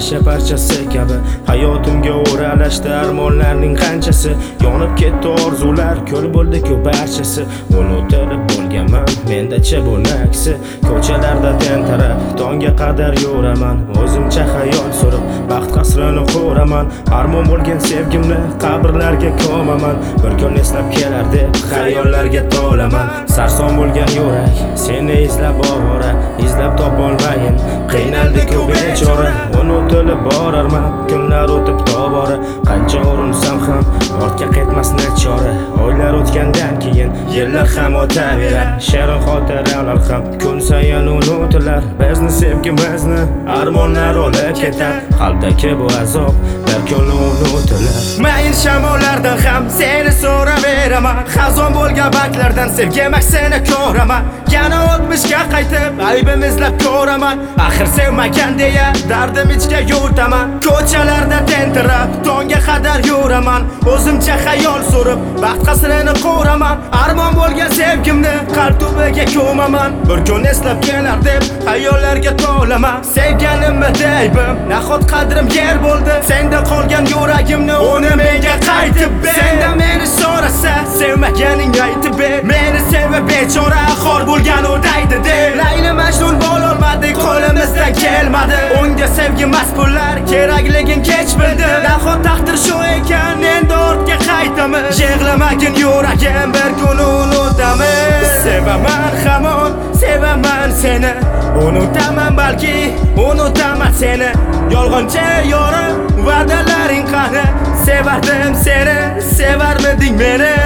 shisha parchasi kabi hayotimga o'ralashdi armonlarning qanchasi. Yonib ketdi orzular, ko'l bo'ldi-ku barchasi. Unutilib bo'lganman mendacha bo'lmaksi. Ko'chalarda tentirab tongga qadar yuraman, o'zimcha xayol surib baxt qasrini quraman. Armon bo'lgan sevgimni qabrlarga ko'maman, bir kun eslab kelar deb xayollarga to'laman. Sarson bo'lgan yurak seni izlab ovora, izlab topolmayin qiynaldi-ku bechora. Unutilib borarman kunlar o'tib tobora, qancha urinsam ham ortga qaytmas nachora. Oylar o'tgandan keyin yillar ham o'taverar, shirin xotiralar ham kun sayin unutilar. Bizni sevgimizni armonlar olib ketar, qalbdagi bu azob bir kun unutilar. Mayin shamollardan ham seni so'raveraman, xazon bo'lgan vaqtlardan sevgim aksini ko'raman. Yana o'tmishga qaytib aybim izlab ko'raman, axir sevmagan deya dardim ichga yutaman. Ko'chalarda tentirab tongga qadar yuraman, o'zimcha xayol surib baxt qasrini quraman. Armon bo'lgan sevgimni qalb tubiga ko'maman, bir kun eslab kelar deb xayollarga to'laman. Sevganimni deybim nahot qadrim yer bo'ldi, senda qolgan yuragimni uni menga qaytib ber. Senda meni so'rasa sevmaganing aytib ber, meni sevib bechora xor bo'lgan o'daydi deb. Layli Majnun bo'lolmadik, qo'limizdan kelmadi. Unga sevgi emas pullar kerakligin kech bildi. Nahot taqdir shu ekan, endi ortga qaytamiz. Yig'lamagin yuragim, bir kun unutamiz. Sevaman hamon, sevaman seni, unutaman balki, unutaman seni. Yolg'onchi yorim, va'dalaring qani? Sevardim seni, sevarmiding meni?